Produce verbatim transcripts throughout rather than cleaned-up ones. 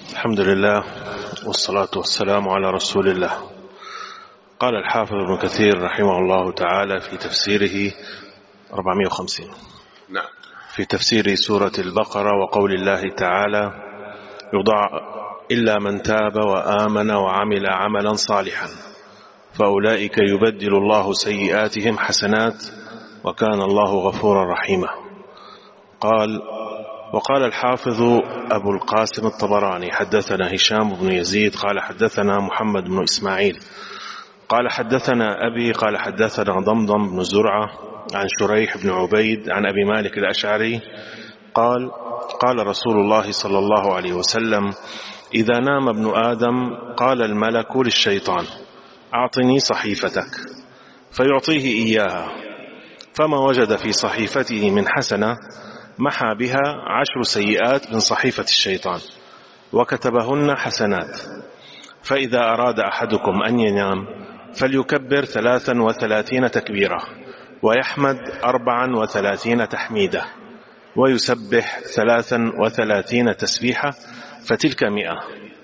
الحمد لله والصلاة والسلام على رسول الله. قال الحافظ ابن كثير رحمه الله تعالى في تفسيره أربعمائة وخمسين نعم في تفسير سورة البقرة وقول الله تعالى يضع إلا من تاب وآمن وعمل عملا صالحا فأولئك يبدل الله سيئاتهم حسنات وكان الله غفورا رحيما. قال وقال الحافظ أبو القاسم الطبراني حدثنا هشام بن يزيد قال حدثنا محمد بن إسماعيل قال حدثنا أبي قال حدثنا ضمضم بن زرعة عن شريح بن عبيد عن أبي مالك الأشعري قال قال رسول الله صلى الله عليه وسلم إذا نام ابن آدم قال الملك للشيطان أعطني صحيفتك فيعطيه إياها فما وجد في صحيفته من حسنة محى بها عشر سيئات من صحيفة الشيطان وكتبهن حسنات. فإذا أراد أحدكم أن ينام فليكبر ثلاثا وثلاثين تكبيرة ويحمد أربعا وثلاثين تحميدة ويسبح ثلاثا وثلاثين تسبيحة فتلك مئة.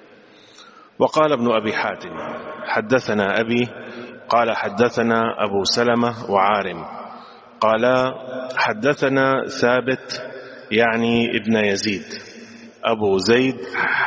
وقال ابن أبي حاتم حدثنا أبي قال حدثنا أبو سلمة وعارم قال حدثنا ثابت يعني ابن يزيد أبو زيد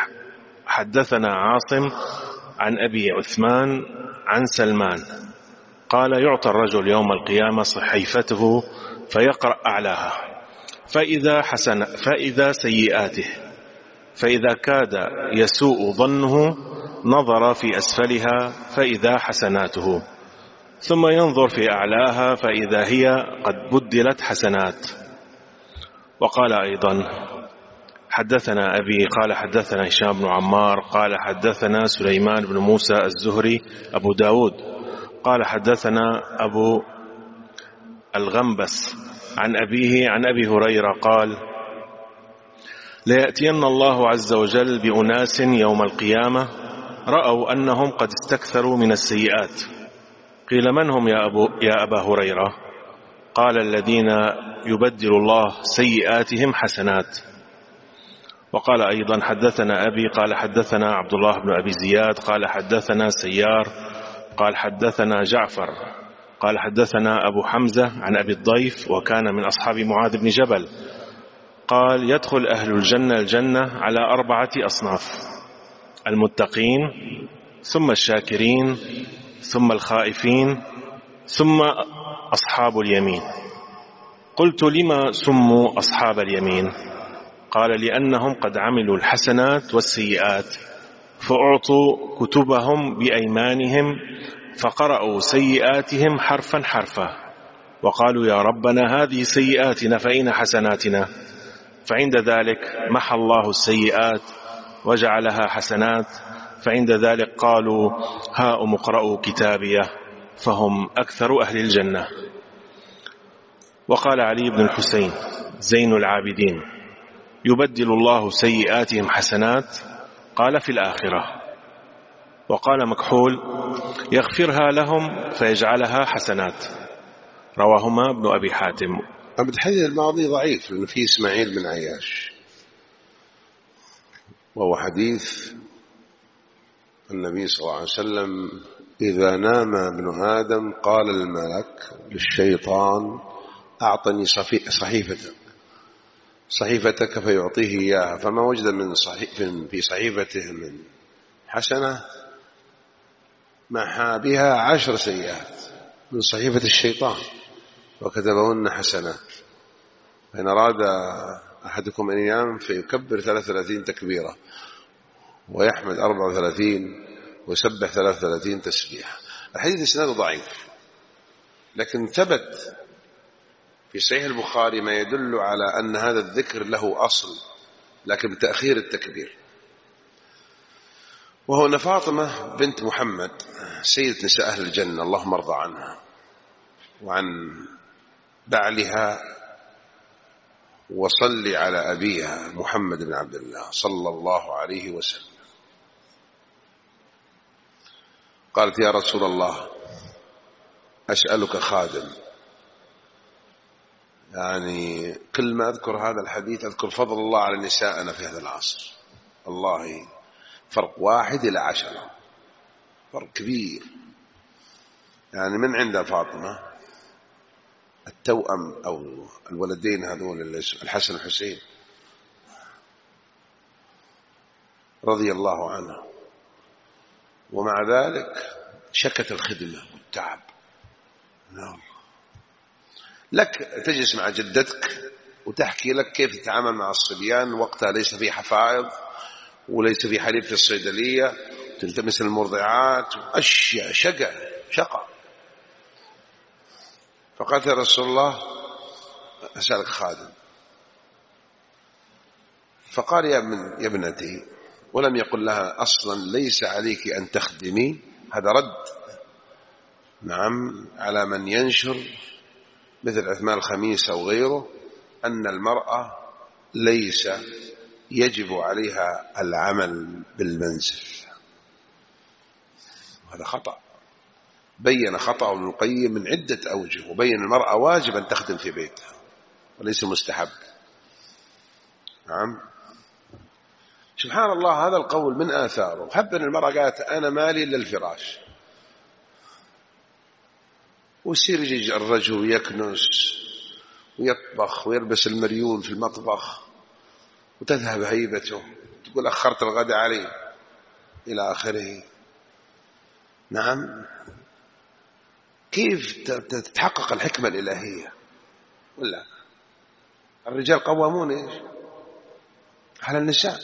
حدثنا عاصم عن أبي عثمان عن سلمان قال يعطى الرجل يوم القيامة صحيفته فيقرأ أعلاها فإذا, حسن فإذا سيئاته فإذا كاد يسوء ظنه نظر في أسفلها فإذا حسناته ثم ينظر في أعلاها فإذا هي قد بدلت حسنات. وقال أيضا حدثنا أبي قال حدثنا هشام بن عمار قال حدثنا سليمان بن موسى الزهري أبو داود قال حدثنا أبو الغنبس عن أبيه عن أبي هريرة قال ليأتين الله عز وجل بأناس يوم القيامة رأوا أنهم قد استكثروا من السيئات قيل من هم يا, أبو يا أبا هريرة؟ قال الذين يبدل الله سيئاتهم حسنات. وقال أيضا حدثنا أبي قال حدثنا عبد الله بن أبي زياد قال حدثنا سيار قال حدثنا جعفر قال حدثنا أبو حمزة عن أبي الضيف وكان من أصحاب معاذ بن جبل قال يدخل أهل الجنة الجنة على أربعة أصناف المتقين ثم الشاكرين ثم الخائفين ثم أصحاب اليمين. قلت لما سموا أصحاب اليمين؟ قال لأنهم قد عملوا الحسنات والسيئات فأعطوا كتبهم بأيمانهم فقرأوا سيئاتهم حرفا حرفا وقالوا يا ربنا هذه سيئاتنا فأين حسناتنا؟ فعند ذلك محى الله السيئات وجعلها حسنات فعند ذلك قالوا هاؤم اقرأوا كتابيه فهم أكثر أهل الجنة. وقال علي بن الحسين زين العابدين يبدل الله سيئاتهم حسنات قال في الآخرة. وقال مكحول يغفرها لهم فيجعلها حسنات رواهما ابن أبي حاتم. أبو الحديث الماضي ضعيف لأنه فيه إسماعيل بن عياش وهو حديث النبي صلى الله عليه وسلم إذا نام ابن آدم قال الملك للشيطان أعطني صحيفتك صحيفتك فيعطيه إياها فما وجد من صحيف في صحيفته من حسنة محى بها عشر سيئات من صحيفة الشيطان وكتبهن حسنات. فإن أراد أحدكم أن ينام فيكبر ثلاث وثلاثين تكبيرة ويحمد أربع وثلاثين ويسبح ثلاث وثلاثين تسبيح. الحديث إسناده ضعيف لكن ثبت في صحيح البخاري ما يدل على أن هذا الذكر له أصل لكن بتأخير التكبير. وهو أن فاطمة بنت محمد سيدة نساء أهل الجنة اللهم ارضى عنها وعن بعلها وصل على أبيها محمد بن عبد الله صلى الله عليه وسلم قالت يا رسول الله أسألك خادم يعني كل ما أذكر هذا الحديث أذكر فضل الله على نسائنا في هذا العصر. الله فرق واحد إلى عشرة، فرق كبير. يعني من عند فاطمة التوأم أو الولدين هذول الحسن والحسين رضي الله عنه، ومع ذلك شكت الخدمة والتعب. نعم. لك تجلس مع جدتك وتحكي لك كيف تتعامل مع الصبيان، وقتها ليس في حفاظ وليس في حليب في الصيدلية، تلتمس المرضعات، أشياء شقة شقة. فقالت يا رسول الله أسألك خادم. فقال يا, ابن يا ابنتي، ولم يقل لها أصلا ليس عليك أن تخدمي. هذا رد نعم على من ينشر مثل عثمان الخميس أو غيره أن المرأة ليس يجب عليها العمل بالمنزل. هذا خطأ، بين خطأ ابن القيم من عدة أوجه، وبين المرأة واجب أن تخدم في بيتها وليس مستحب. نعم. سبحان الله، هذا القول من آثاره حب أن المرأة قالت أنا مالي إلا الفراش، ويصير يجي الرجل ويكنس ويطبخ ويلبس المريول في المطبخ وتذهب هيبته، تقول أخرت الغداء عليه إلى آخره. نعم. كيف تتحقق الحكمة الإلهية؟ ولا الرجال قوامون إيش على النساء،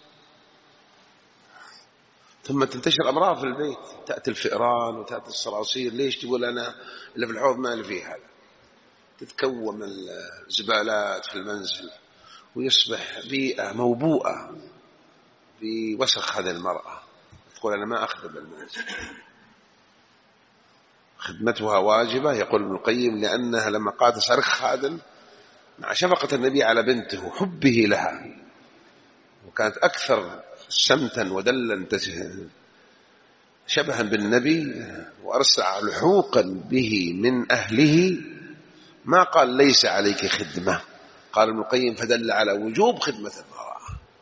ثم تنتشر أمراض في البيت، تأتي الفئران وتأتي الصراصير. ليش تقول أنا اللي في الحوض ما اللي فيه هذا؟ تتكوم الزبالات في المنزل ويصبح بيئة موبوءة بوسخ هذه المرأة. تقول أنا ما أخدم المنزل. خدمتها واجبة يقول ابن القيم لأنها لما قالت أسألك خادم مع شفقة النبي على بنته وحبه لها، وكانت أكثر سمتا ودلا شبها بالنبي وأرسع لحوقا به من أهله، ما قال ليس عليك خدمة. قال ابن القيم فدل على وجوب خدمة المرأة.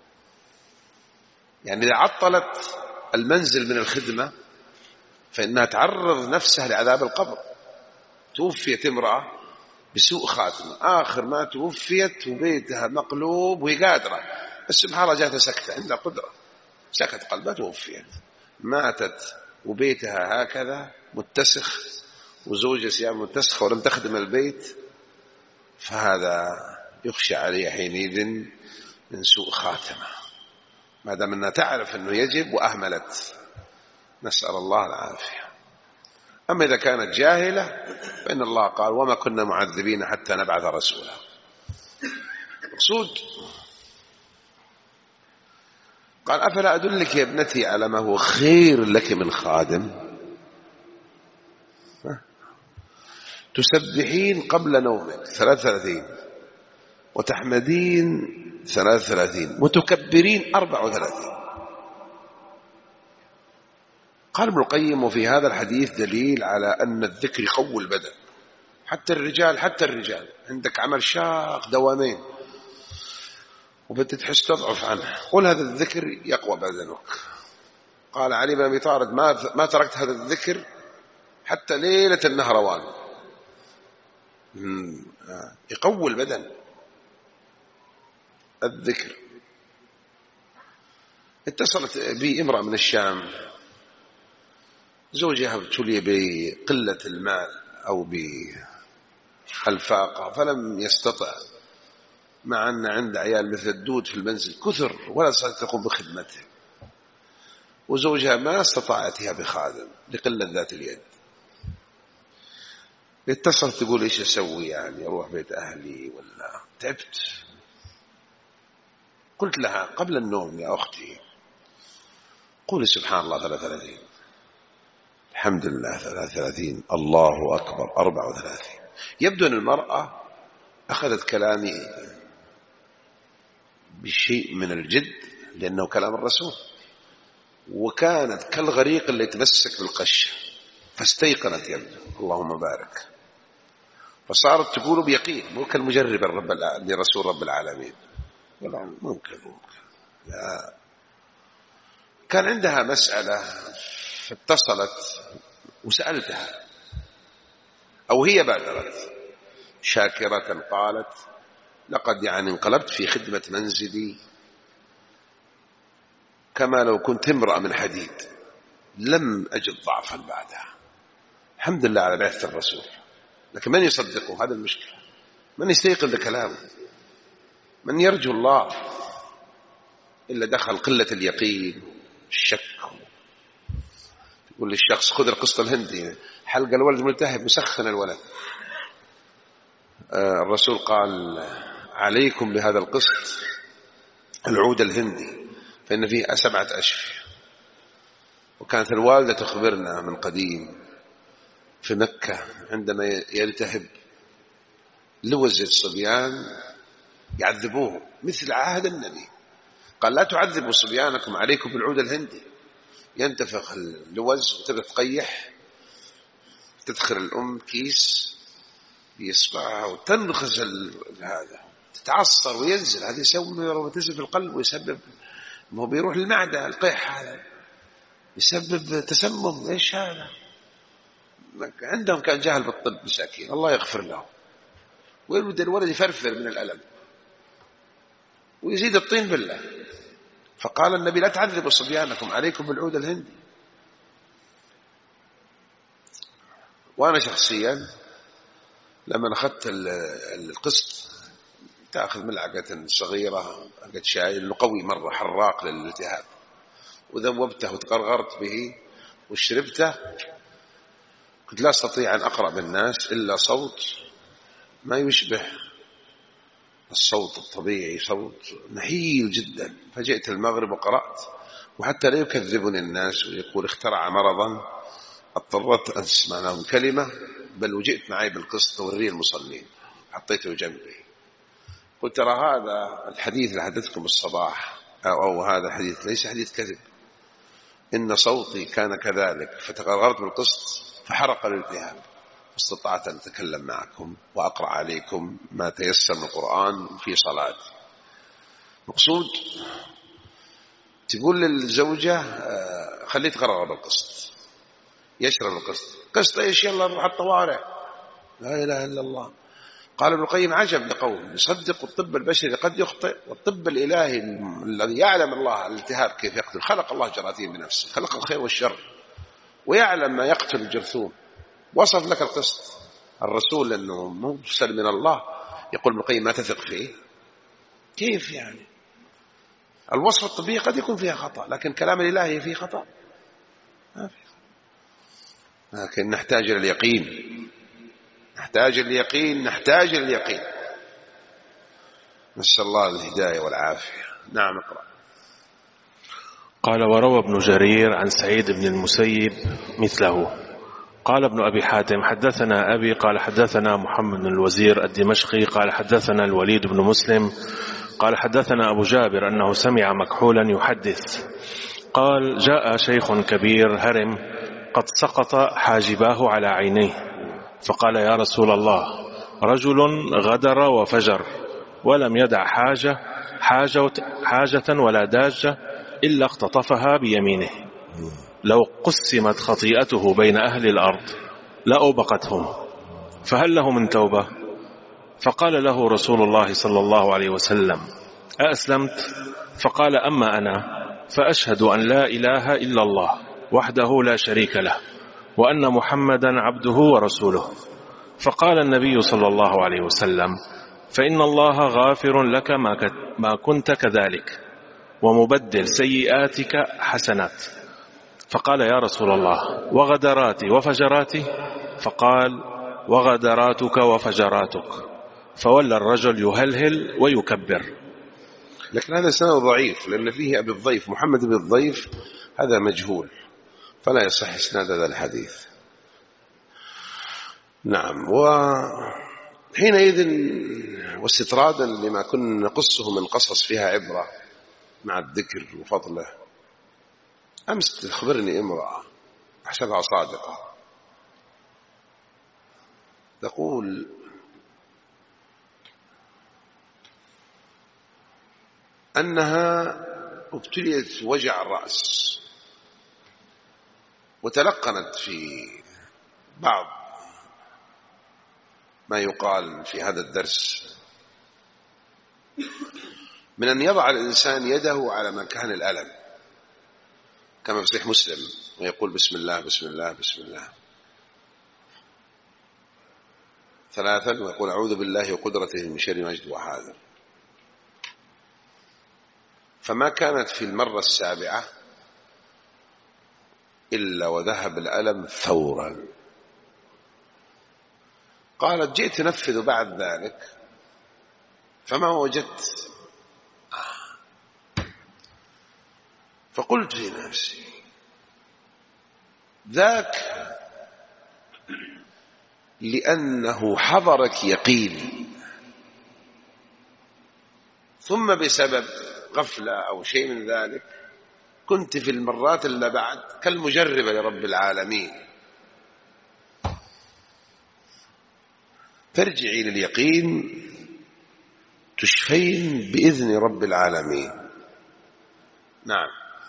يعني إذا عطلت المنزل من الخدمة فإنها تعرض نفسها لعذاب القبر. توفيت امرأة بسوء خاتمة، آخر ما توفيت وبيتها مقلوب وهي قادرة، بس سبحان الله جاءت سكتة، عندها قدرة، سكت قلبها توفيت. ماتت وبيتها هكذا متسخ وزوجها ثياب متسخة ولم تخدم البيت، فهذا يخشى عليه حينئذ من سوء خاتمة، ما دام أنها تعرف أنه يجب وأهملت. نسأل الله العافية. أما إذا كانت جاهلة فإن الله قال وما كنا معذبين حتى نبعث رسولا. مقصود قال أفلا أدلك يا ابنتي على ما هو خير لك من خادم؟ تسبحين قبل نومك ثلاث ثلاثين، وتحمدين ثلاث ثلاثين، وتكبرين أربع وثلاثين. قال ابن القيم وفي هذا الحديث دليل على أن الذكر يقوي البدن، حتى الرجال حتى الرجال عندك عمل شاق دوامين وبدت تحس تضعف عنه، قل هذا الذكر يقوى بدنك. قال علي بن أبي طالب ما ما تركت هذا الذكر حتى ليلة النهروان. يقوي البدن الذكر. اتصلت بي امرأة من الشام، زوجها ابتلي بقلة المال أو بالفاقة فلم يستطع، مع أن عند عيال مثل الدود في المنزل كثر ولا تستطيع تقوم بخدمته، وزوجها ما استطاعتها بخادم لقلة ذات اليد. اتصلت تقول إيش أسوي، يعني أروح بيت أهلي ولا تعبت؟ قلت لها قبل النوم يا أختي قولي سبحان الله ثلاث ثلاثين، الحمد لله ثلاث ثلاثين، الله أكبر أربع وثلاثين. يبدو أن المرأة أخذت كلامي بشيء من الجد لأنه كلام الرسول، وكانت كالغريق اللي يتمسك بالقش، فاستيقنت يبدو، اللهم بارك، فصارت تقول بيقين، مو كالمجرب الرب لرسول رب العالمين. ممكن ممكن لا. كان عندها مسألة فاتصلت وسألتها، أو هي بادرت شاكرة قالت: لقد يعني انقلبت في خدمة منزلي كما لو كنت امرأة من حديد، لم أجد ضعفا بعدها، الحمد لله على بعثة الرسول. لكن من يصدقه؟ هذا المشكلة. من يستيقظ لكلامه؟ من يرجو الله؟ إلا دخل قلة اليقين الشك. يقول للشخص: خذ القسط الهندي، حلق الولد ملتهب مسخن الولد. آه الرسول قال: عليكم بهذا القسط العود الهندي فإن فيه سبعة أشفية. وكانت الوالدة تخبرنا من قديم في مكة عندما يلتهب لوز الصبيان يعذبوه مثل عهد النبي، قال: لا تعذبوا صبيانكم، عليكم بالعود الهندي. ينتفخ اللوز وتبدأ تقيح، تدخل الأم كيس بإصبعها وتنخز هذا، تتعصر وينزل. هذا يسوي تنزل في القلب ويسبب، ما هو بيروح للمعدة القيح، هذا يسبب تسمم. إيش هذا؟ عندهم كان جهل بالطب مساكين، الله يغفر لهم. ويبدأ الولد يفرفر من الألم ويزيد الطين بالله. فقال النبي: لا تعذبوا صبيانكم، عليكم بالعود الهندي. وأنا شخصيا لما أخذت القسط، تأخذ ملعقة صغيرة حقت شاي إنه قوي مرة حراق للالتهاب، وذوبته وتقرغرت به وشربته، كنت لا أستطيع أن أقرأ بالناس إلا صوت ما يشبه الصوت الطبيعي، صوت نحيل جدا. فجئت المغرب وقرأت، وحتى لا يكذبني الناس ويقول اخترع مرضا، اضطرت أن أسمع لهم كلمة، بل وجئت معي بالقسط وري المصلين، حطيته جنبي، قلت: ترى هذا الحديث اللي حدثكم الصباح أو, أو هذا الحديث ليس حديث كذب، إن صوتي كان كذلك، فتغرغرت بالقسط فحرق الالتهاب، استطعت أن أتكلم معكم وأقرأ عليكم ما تيسر من القرآن في صلاتي. مقصود تقول للزوجة: خليه تغرغر بالقسط، يشرب القسط. قسط إيش؟ يلا نروح الطوارئ. لا إله إلا الله. قال ابن القيم: عجب لقوم يصدق الطب البشري قد يخطئ، والطب الإلهي الذي يعلم الله الالتهاب كيف يقتل. خلق الله جراثيم بنفسه، خلق الخير والشر، ويعلم ما يقتل الجرثوم، وصف لك القسط. الرسول أنه مرسل من الله، يقول ابن القيم: ما تثق فيه؟ كيف يعني؟ الوصف الطبيعي قد يكون فيها خطأ، لكن كلام الإلهي فيه خطأ؟ ما فيه خطأ. لكن نحتاج إلى اليقين، نحتاج اليقين، نحتاج اليقين. نسأل الله الهداية والعافية. نعم، اقرأ. قال: وروى ابن جرير عن سعيد بن المسيب مثله. قال ابن أبي حاتم: حدثنا أبي قال حدثنا محمد بن الوزير الدمشقي قال حدثنا الوليد بن مسلم قال حدثنا أبو جابر أنه سمع مكحولا يحدث قال: جاء شيخ كبير هرم قد سقط حاجباه على عينيه، فقال: يا رسول الله، رجل غدر وفجر ولم يدع حاجة حاجة, حاجة ولا داجة إلا اختطفها بيمينه، لو قسمت خطيئته بين أهل الأرض لأوبقتهم، فهل له من توبة؟ فقال له رسول الله صلى الله عليه وسلم: أأسلمت؟ فقال: أما أنا فأشهد أن لا إله إلا الله وحده لا شريك له وأن محمدا عبده ورسوله. فقال النبي صلى الله عليه وسلم: فإن الله غافر لك ما كنت كذلك ومبدل سيئاتك حسنات. فقال: يا رسول الله، وغدراتي وفجراتي؟ فقال: وغدراتك وفجراتك. فولى الرجل يهلهل ويكبر. لكن هذا سنة ضعيف، لأن فيه أبي الضيف محمد بن الضيف، هذا مجهول، فلا يصح إسناد هذا الحديث. نعم. وحينئذ واستطرادا لما كنا نقصه من قصص فيها عبرة مع الذكر وفضله، أمس تخبرني امرأة أحسبها صادقة، تقول: أنها ابتليت وجع الرأس، وتلقنت في بعض ما يقال في هذا الدرس من أن يضع الإنسان يده على مكان الألم كما في صحيح مسلم، ويقول بسم الله بسم الله بسم الله ثلاثا، ويقول أعوذ بالله وقدرته من شر ما أجد وأحاذر. فما كانت في المرة السابعة إلا وذهب الألم فورا. قالت جئت أنفذ بعد ذلك فما وجدت، فقلت في نفسي ذاك لأنه حضرك يقين، ثم بسبب غفلة أو شيء من ذلك كنت في المرات اللي بعد كالمجربة لرب العالمين. ترجعي لليقين تشفين بإذن رب العالمين. نعم.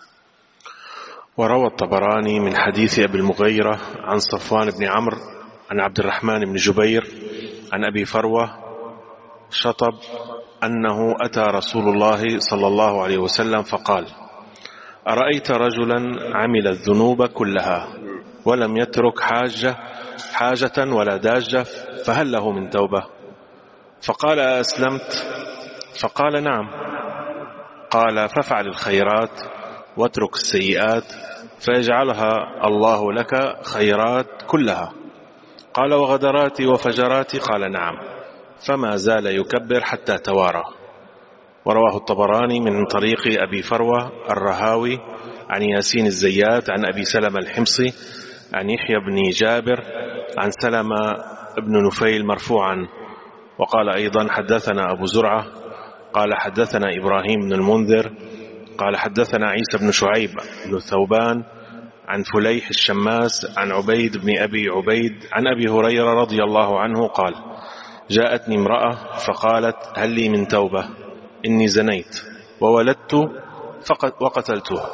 وروى الطبراني من حديث أبي المغيرة عن صفوان بن عمرو عن عبد الرحمن بن جبير عن أبي فروة شطب أنه أتى رسول الله صلى الله عليه وسلم فقال: أرأيت رجلا عمل الذنوب كلها ولم يترك حاجة حاجة ولا داجة، فهل له من توبة؟ فقال: أسلمت؟ فقال: نعم. قال: فافعل الخيرات واترك السيئات فيجعلها الله لك خيرات كلها. قال: وغدراتي وفجراتي؟ قال: نعم. فما زال يكبر حتى توارى. ورواه الطبراني من طريق أبي فروة الرهاوي عن ياسين الزيات عن أبي سلمة الحمصي عن يحيى بن جابر عن سلمة بن نفيل مرفوعا. وقال أيضا: حدثنا أبو زرعة قال حدثنا إبراهيم بن المنذر قال حدثنا عيسى بن شعيب بن ثوبان عن فليح الشماس عن عبيد بن أبي عبيد عن أبي هريرة رضي الله عنه قال: جاءتني امرأة فقالت: هل لي من توبة؟ إني زنيت وولدت وقتلته.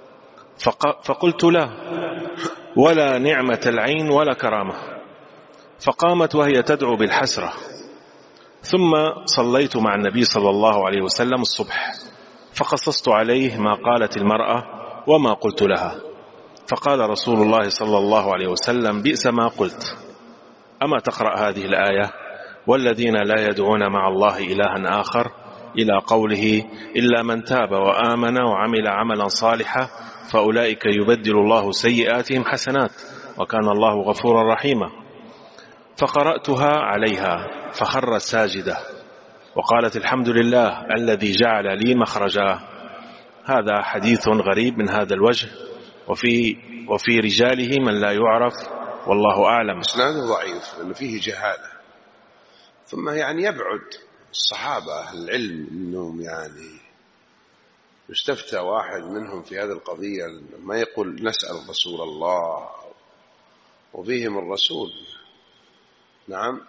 فقلت: لا، ولا نعمة العين ولا كرامة. فقامت وهي تدعو بالحسرة. ثم صليت مع النبي صلى الله عليه وسلم الصبح، فقصصت عليه ما قالت المرأة وما قلت لها. فقال رسول الله صلى الله عليه وسلم: بئس ما قلت. أما تقرأ هذه الآية: والذين لا يدعون مع الله إلها آخر، إلى قوله: إلا من تاب وآمن وعمل عملا صالحا فأولئك يبدل الله سيئاتهم حسنات وكان الله غفورا رحيما. فقرأتها عليها فخرت ساجدة وقالت: الحمد لله الذي جعل لي مخرجا. هذا حديث غريب من هذا الوجه، وفي, وفي رجاله من لا يعرف والله أعلم. إسناده ضعيف لأنه فيه جهالة. ثم يعني يبعد الصحابة أهل العلم أنهم يعني يستفتى واحد منهم في هذه القضية ما يقول نسأل رسول الله وفيهم الرسول. نعم.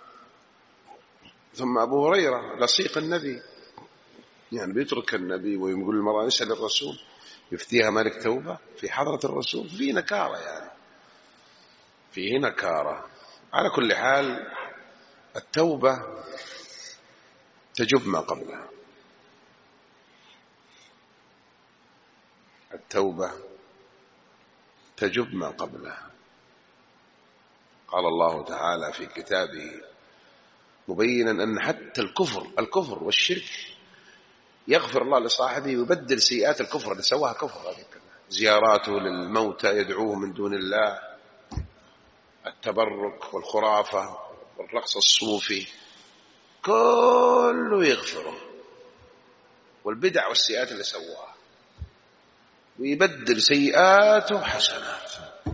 ثم أبو هريرة لصيق النبي، يعني بيترك النبي ويقول المرأة نسأل الرسول يفتيها مالك توبة في حضرة الرسول، فيه نكارة، يعني فيه نكارة. على كل حال التوبة تجب ما قبلها. التوبة تجب ما قبلها. قال الله تعالى في كتابه مبينا أن حتى الكفر الكفر والشرك يغفر الله لصاحبه ويبدل سيئات الكفر اللي سواها كفر، زياراته للموتى يدعوه من دون الله، التبرك والخرافة والرقص الصوفي كله يغفره، والبدع والسيئات اللي سواها، ويبدل سيئاته حسنات.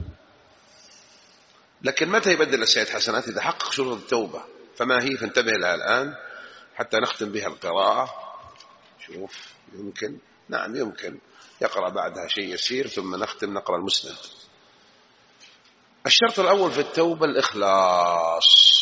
لكن متى يبدل السيئات حسنات؟ إذا حقق شروط التوبة. فما هي؟ فانتبه لها الآن حتى نختم بها القراءة. شوف، يمكن نعم يمكن يقرأ بعدها شيء يسير ثم نختم نقرأ المسند. الشرط الأول في التوبة الإخلاص.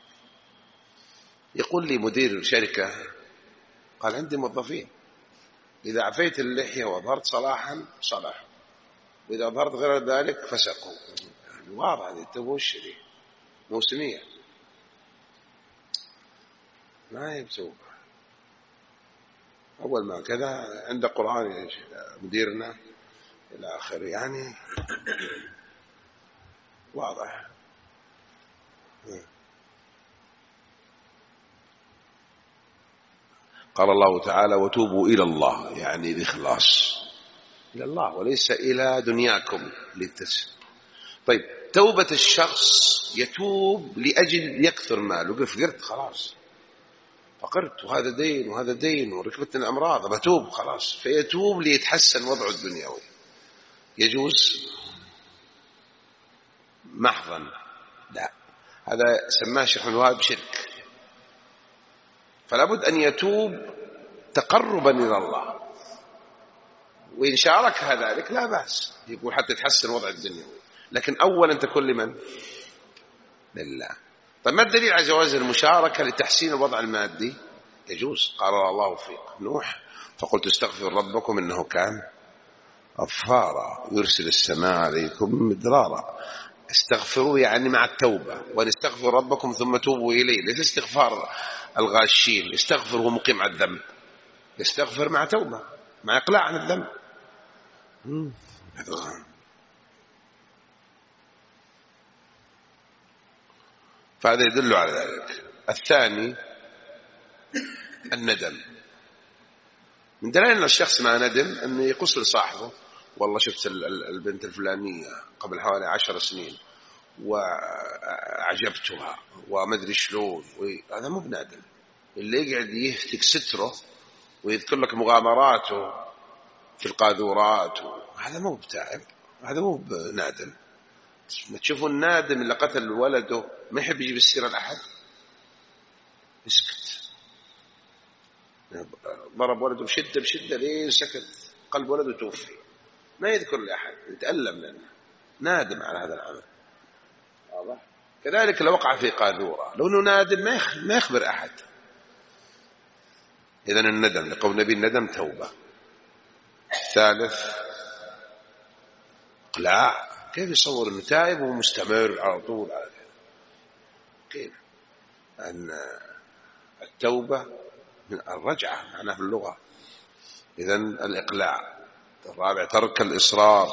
يقول لي مدير شركة، قال عندي موظفين إذا عفيت اللحية وأظهرت صلاحا صلحوا، وإذا أظهرت غير ذلك فسقوا. يعني واضح هذه التوبة والشريعة موسمية، ما هي بتوبة. أول ما كذا عند قرآن مديرنا إلى آخره، يعني واضح. قال الله تعالى وتوبوا إلى الله، يعني الإخلاص إلى الله وليس إلى دنياكم للتسليم. طيب توبة الشخص يتوب لأجل يكثر ماله، فقرت خلاص، فقرت وهذا دين وهذا دين وركبتني الأمراض بتوب خلاص، فيتوب ليتحسن وضعه الدنيوي. يجوز محضا؟ لا، هذا سماه الشيخ ابن الوهاب شرك. فلا بد أن يتوب تقربا إلى الله، وإن شارك ذلك لا بأس، يقول حتى يتحسن وضع الدنيوي، لكن أولا تكون لمن؟ لله. طيب ما الدليل على جواز المشاركة لتحسين الوضع المادي؟ يجوز. قال الله في نوح فقلت استغفر ربكم إنه كان غفارا يرسل السماء عليكم مدرارا. استغفروا يعني مع التوبة، وأن استغفر ربكم ثم توبوا إليه، ليس استغفار الغاشين. استغفر هو مقيم على الذنب، يستغفر مع توبة مع إقلاع عن الذنب. فهذا يدل على ذلك. الثاني الندم. من دلائل أن الشخص ما ندم أنه يقص لصاحبه والله شفت البنت الفلانية قبل حوالي عشر سنين وعجبتها ومدري شلون، هذا مو بنادم. اللي يقعد يهتك ستره ويذكر لك مغامراته في القاذورات، هذا مو بتاعب، هذا مو بنادم. ما تشوفوا النادم اللي قتل ولده ما يحب يجيب السيرة لأحد، يسكت، ضرب ولده بشدة بشدة لين سكت قلب ولده توفي، ما يذكر لأحد، يتألم لنا، نادم على هذا العمل. واضح؟ كذلك لو وقع في قاذورة لو انه نادم ما يخبر أحد. إذن الندم لقول النبي الندم توبة. ثالث إقلاع. كيف يصور انه تائب ومستمر على طول على كيف؟ أن التوبة من الرجعة معناها في اللغة. إذن الإقلاع. الرابع ترك الإصرار.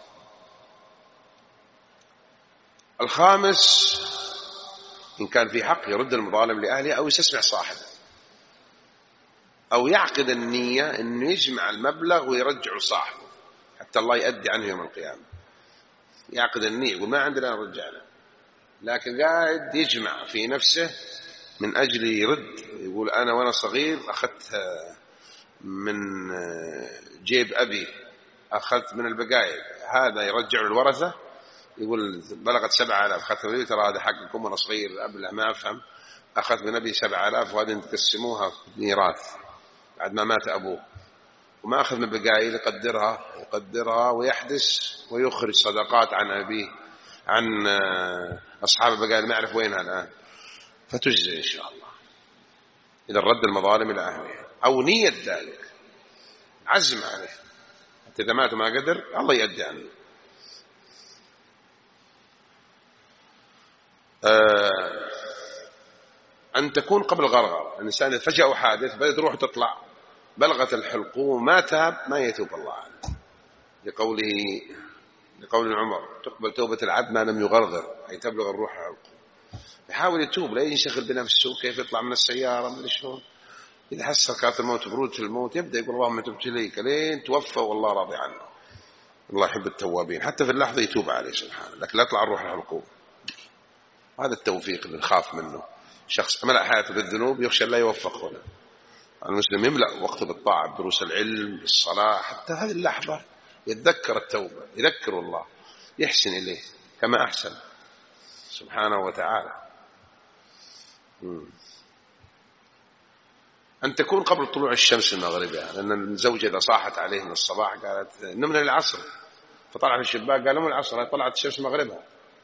الخامس إن كان في حق يرد المظالم لأهله أو يستسمع صاحبه، أو يعقد النية أنه يجمع المبلغ ويرجع صاحبه حتى الله يؤدي عنه يوم القيامة. يعقد النية يقول ما عندنا نرجع له، لكن قاعد يجمع في نفسه من أجل يرد. يقول أنا وأنا صغير أخذت من جيب أبي، أخذت من البقايا، هذا يرجع الورثة. يقول بلغت سبعة آلاف، أخذت من ترى هذا حقكم وأنا صغير قبل ما أفهم، أخذت من أبي سبعة آلاف وهذه تقسموها ميراث بعد ما مات أبوه، وما أخذ من بقايا يقدرها يقدرها ويحدث ويخرج صدقات عن أبيه عن أصحاب البقايا ما يعرف وينها الآن، فتجزي إن شاء الله إذا رد المظالم إلى أهلها أو نية ذلك، عزم عليه حتى إذا مات ما قدر الله يؤدي عنه. آه أن تكون قبل غرغر. الإنسان فجأة حادث بدأت روح تطلع بلغت الحلقوم ما تاب ما يتوب الله عنه، لقوله لقول عمر تقبل توبة العبد ما لم يغرغر، أي تبلغ الروح الحلقوم. يحاول يتوب لا ينشغل بنفسه كيف يطلع من السيارة من شلون. إذا حس سكرات الموت برودة الموت يبدأ يقول اللهم تبت إليك لين توفى والله راضي عنه. الله يحب التوابين حتى في اللحظة يتوب عليه سبحانه، لكن لا يطلع الروح الحلقوم. هذا التوفيق اللي نخاف منه. شخص ملأ حياته بالذنوب يخشى لا يوفق هنا. المسلم يملأ وقته بالطاعة بدروس العلم بالصلاة، حتى هذه اللحظة يتذكر التوبة، يذكر الله، يحسن إليه كما أحسن سبحانه وتعالى. أن تكون قبل طلوع الشمس من مغربها، لأن الزوجة إذا صاحت عليه من الصباح قالت نمنا العصر، فطلع في الشباك قال نمنا العصر، طلعت الشمس مغربها،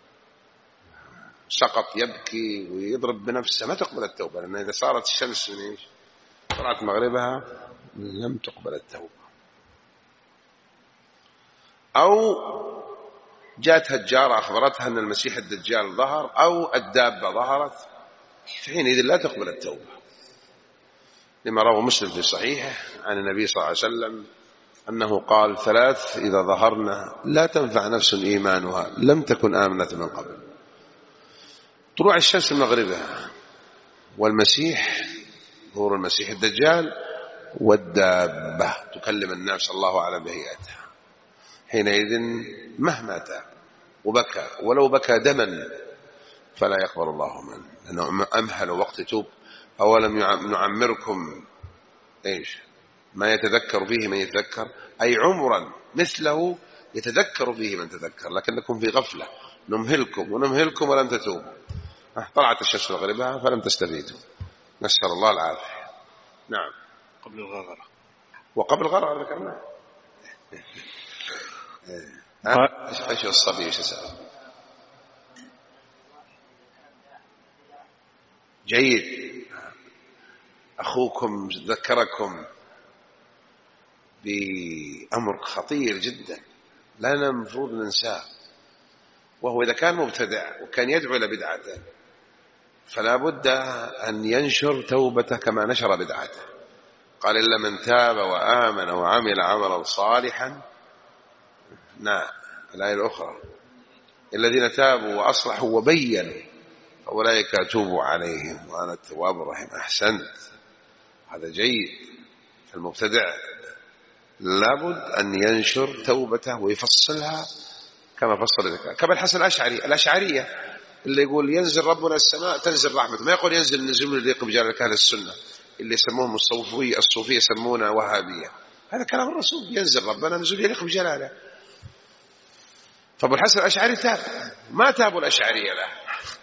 سقط يبكي ويضرب بنفسه، ما تقبل التوبة، لأن إذا صارت الشمس من إيش طلعت مغربها لم تقبل التوبة. أو جاءت هجارة أخبرتها أن المسيح الدجال ظهر أو الدابة ظهرت، حينئذ لا تقبل التوبة، لما روى مسلم في صحيحه عن النبي صلى الله عليه وسلم أنه قال: ثلاث إذا ظهرنا لا تنفع نفس إيمانها لم تكن آمنة من قبل: طلوع الشمس من مغربها، والمسيح، ظهور المسيح الدجال، والدابة تكلم الناس الله أعلم بهيئتها. حينئذ مهما تاب وبكى ولو بكى دما فلا يقبل الله منه، لأنه أمهل وقت توب. أولم نعمركم إيش ما يتذكر فيه من يتذكر، أي عمرا مثله يتذكر فيه من تذكر، لكنكم في غفلة، نمهلكم ونمهلكم ولم تتوبوا. طلعت الشمس مغربها فلم تستفيدوا، نسأل الله العافية. نعم. قبل الغرغرة. وقبل الغرغرة ذكرنا. ايش الصبي ايش يسأل؟ جيد. أخوكم ذكركم بأمر خطير جدا لا المفروض ننساه، وهو إذا كان مبتدع وكان يدعو إلى بدعته فلا بد أن ينشر توبته كما نشر بدعته. قال: إلا من تاب وآمن وعمل عملا صالحا. نعم. الآية الأخرى: الذين تابوا وأصلحوا وبينوا فأولئك أتوب عليهم وأنا التواب الرحيم. أحسنت، هذا جيد. المبتدع لابد أن ينشر توبته ويفصلها كما فصل ذلك. كما الحسن الأشعري الأشعرية اللي يقول ينزل ربنا السماء تنزل رحمته، ما يقول ينزل نزول يليق بجلال أهل السنة اللي يسموهم الصوفية الصوفية يسمونها وهابية. هذا كلام الرسول، ينزل ربنا نزول يليق بجلاله. فابو الحسن الأشعري تاب، ما تابوا الأشعرية له،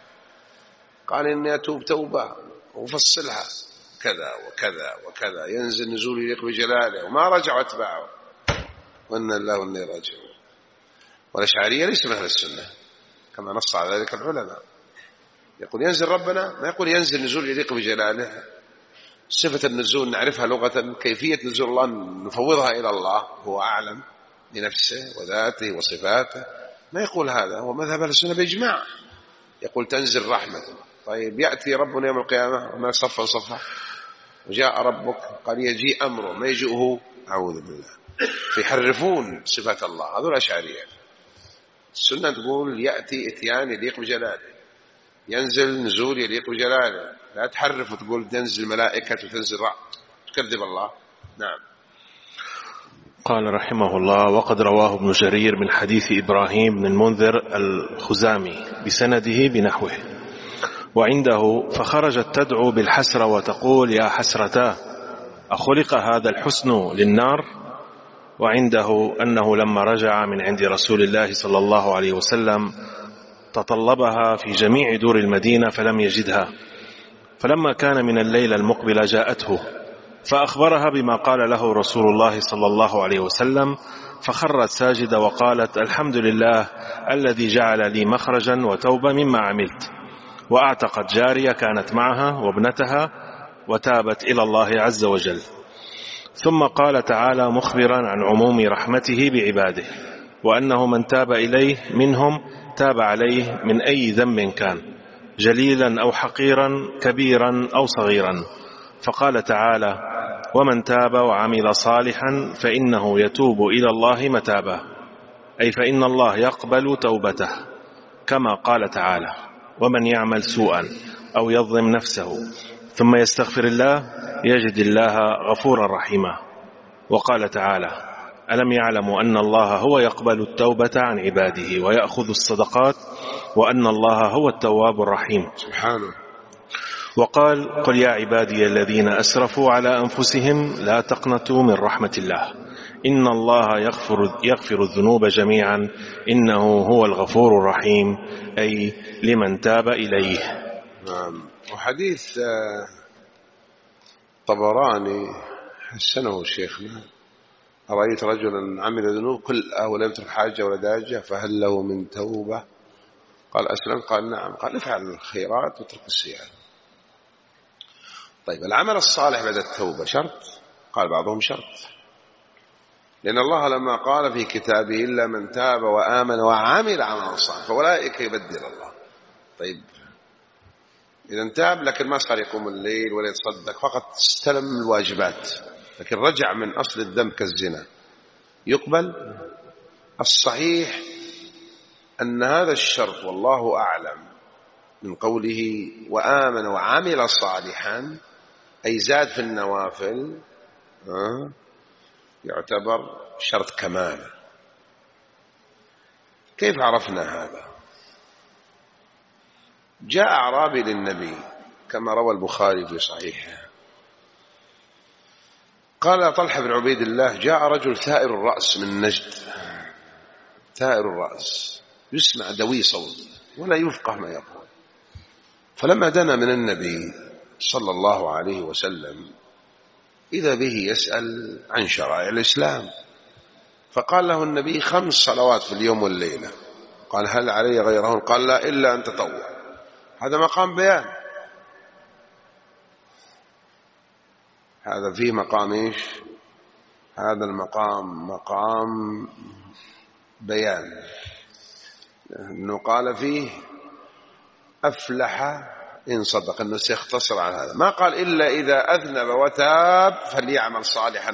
قال إني أتوب توبة وفصلها كذا وكذا وكذا، ينزل نزول يليق بجلاله، وما رجعوا أتباعه، وإن الله وإنا إليه راجعون. والأشعرية ليس من أهل السنة كما نص على ذلك العلماء، يقول ينزل ربنا، ما يقول ينزل نزول يليق بجلاله. صفة النزول نعرفها لغة، كيفية نزول الله نفوضها إلى الله، هو أعلم بنفسه وذاته وصفاته، ما يقول هذا. هو مذهب أهل السنة بإجماع، يقول تنزل رحمته. طيب يأتي ربنا يوم القيامة وما صفا صفا، وجاء ربك قال يجيء أمره، ما يجيئه أعوذ بالله، فيحرفون صفات الله. هذول أشعرية. السنة تقول يأتي إتيان يليق بجلاله، ينزل نزول يليق بجلاله، لا تحرف وتقول تنزل ملائكة وتنزل رعد، تكذب الله. نعم. قال رحمه الله: وقد رواه ابن جرير من حديث إبراهيم بن المنذر الخزامي بسنده بنحوه، وعنده: فخرجت تدعو بالحسرة وتقول يا حسرتاه أخلق هذا الحسن للنار. وعنده أنه لما رجع من عند رسول الله صلى الله عليه وسلم تطلبها في جميع دور المدينة فلم يجدها، فلما كان من الليلة المقبلة جاءته فأخبرها بما قال له رسول الله صلى الله عليه وسلم، فخرت ساجدة وقالت: الحمد لله الذي جعل لي مخرجا وتوبة مما عملت. وأعتقت جارية كانت معها وابنتها وتابت إلى الله عز وجل. ثم قال تعالى مخبرا عن عموم رحمته بعباده، وأنه من تاب إليه منهم تاب عليه من أي ذنب كان، جليلا أو حقيرا، كبيرا أو صغيرا. فقال تعالى: ومن تاب وعمل صالحا فإنه يتوب إلى الله متابا، أي فإن الله يقبل توبته، كما قال تعالى: ومن يعمل سوءا أو يظلم نفسه ثم يستغفر الله يجد الله غفورا رحيما. وقال تعالى: ألم يعلموا أن الله هو يقبل التوبة عن عباده ويأخذ الصدقات وأن الله هو التواب الرحيم سبحانه. وقال: قل يا عبادي الذين أسرفوا على أنفسهم لا تقنطوا من رحمة الله إن الله يغفر, يغفر الذنوب جميعا إنه هو الغفور الرحيم، أي لمن تاب إليه. نعم. وحديث طبراني حسنه شيخنا: أرأيت رجلا عمل ذنوب كلها ولم يترك حاجة ولا داجة فهل له من توبة؟ قال: أسلم؟ قال: نعم. قال: افعل الخيرات واترك السيئات. طيب العمل الصالح بعد التوبة شرط؟ قال بعضهم شرط، لأن الله لما قال في كتابه إلا من تاب وآمن وعمل عملا صالحا فأولئك يبدل الله. طيب إذا تاب لكن ما صار يقوم الليل ولا يتصدق، فقط استلم الواجبات لكن رجع من أصل الذنب كالزنا، يقبل؟ الصحيح أن هذا الشرط والله أعلم من قوله وآمن وعمل صالحا أي زاد في النوافل يعتبر شرط كمال. كيف عرفنا هذا؟ جاء أعرابي للنبي كما روى البخاري في صحيحه، قال طلحة بن عبيد الله جاء رجل ثائر الرأس من نجد، ثائر الرأس يسمع دوي صوت ولا يفقه ما يقول، فلما دنا من النبي صلى الله عليه وسلم إذا به يسأل عن شرائع الإسلام، فقال له النبي خمس صلوات في اليوم والليلة. قال هل علي غيرهن؟ قال لا إلا أن تطوع. هذا مقام بيان، هذا فيه مقام إيش؟ هذا المقام مقام بيان، إنه قال فيه أفلح إن صدق، إنه سيختصر على هذا، ما قال إلا إذا أذنب وتاب فليعمل صالحا،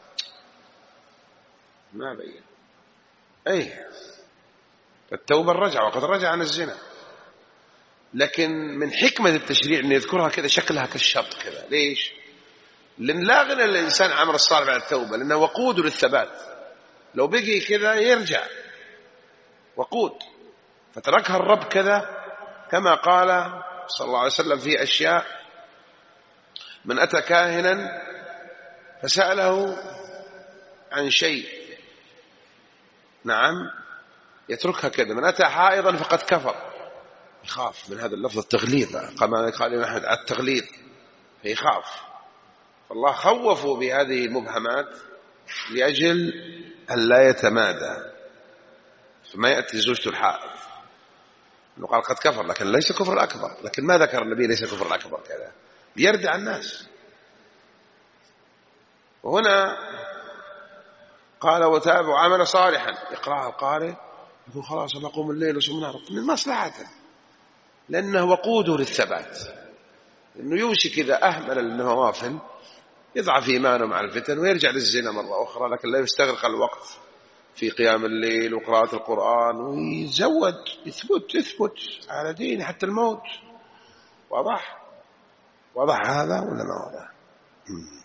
ما بين. أي التوبة الرجع، وقد رجع عن الزنا، لكن من حكمة التشريع أن يذكرها كذا شكلها كالشرط كذا. ليش؟ لأن لا غنى الإنسان عمل الصالح بعد التوبة، لأنه وقود للثبات، لو بقي كذا يرجع وقود، فتركها الرب كذا كما قال صلى الله عليه وسلم في أشياء: من أتى كاهنا فسأله عن شيء نعم يتركها كذا، من أتى حائضا فقد كفر، يخاف من هذا اللفظ التغليظ، كما قال الإمام أحمد التغليظ، فيخاف. فالله خوفوا بهذه المبهمات لأجل أن لا يتمادى، فما يأتي زوجته الحائض إنه قال قد كفر، لكن ليس كفر الأكبر، لكن ما ذكر النبي ليس كفر الأكبر كذا ليردع الناس. وهنا قال وتاب وعمل صالحا، يقرأها القارئ يقول خلاص أنا أقوم الليل وصوم النهار من مصلحة، لأنه وقوده للثبات، إنه يوشك إذا أهمل النوافل يضعف إيمانه مع الفتن ويرجع للزنا مرة أخرى، لكن لا يستغرق الوقت في قيام الليل وقراءة القرآن ويزود يثبت يثبت على دينه حتى الموت. واضح؟ واضح هذا ولا ما واضح؟